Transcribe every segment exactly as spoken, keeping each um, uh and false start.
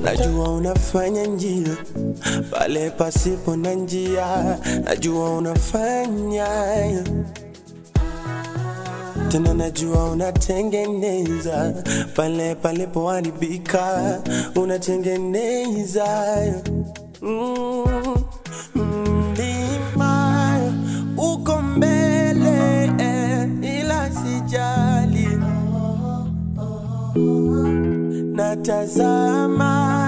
Najua unafanya njia pale pasipo na njia. Najua unafanya tena, najua unatengeneza pale palipo haribika. Unatengeneza mm, mlima uko mbele ila sijali. Natazama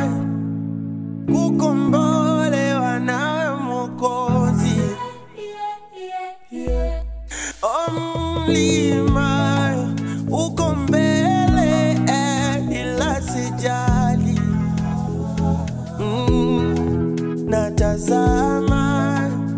kukombolewa nawe Mwokozi. Oh, mlima uko mbele ila sijali. mm, Natazama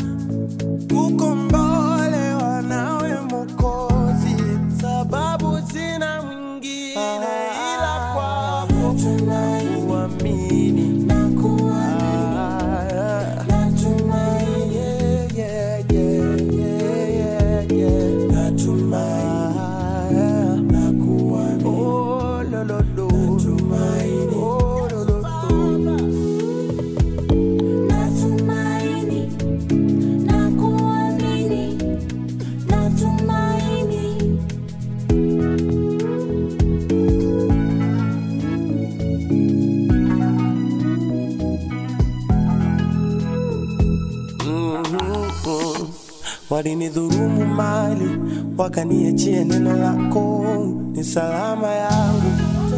kukombolewa nawe Mwokozi, sababu sina mwingine ila kwako. Nakuamini, nakuamini, natumaini, yeah, yeah, yeah, yeah, yeah. Natumaini, nakuamini, oh, lo, lo, lo. Natumaini, oh, lo, lo, lo. Natumaini, nakuamini, natumaini. Mm-hmm. Walinidhulumu mali, wakaniachia neno lako ni salama yangu.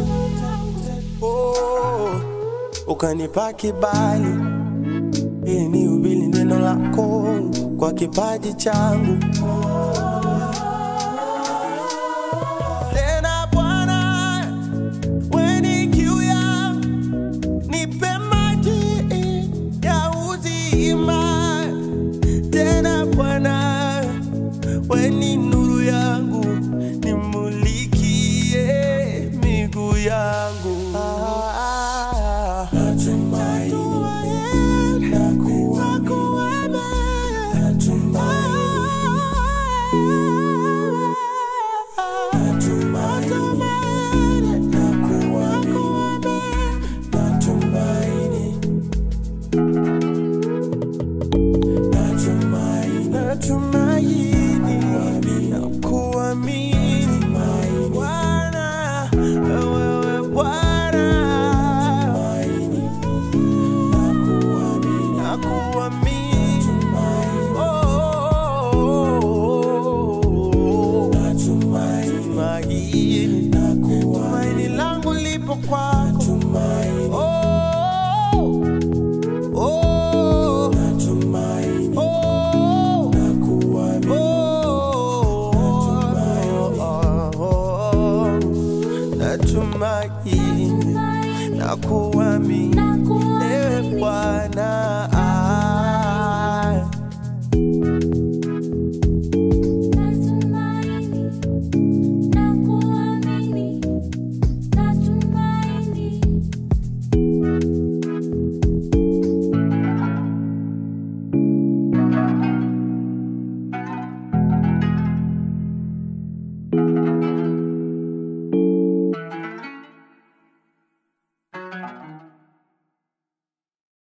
Oh, ukanipa kibali ili nihubiri neno lako kwa kipaji changu. Tena Bwana, weni kiu yangu, nipe maji ya uzima. Tena Bwana, weni nuru yangu, nimulikie miguu yangu. Natumaini, nakuamini, natumaini, natumaini, natumaini, natumaini, nakuamini Bwana, wewe Bwana, nakuamini, oh, natumaini, tumaini langu lipo kwako. Oh, oh, natumaini, oh, nakuamini, oh, natumaini, nakuamini, ewe Bwana.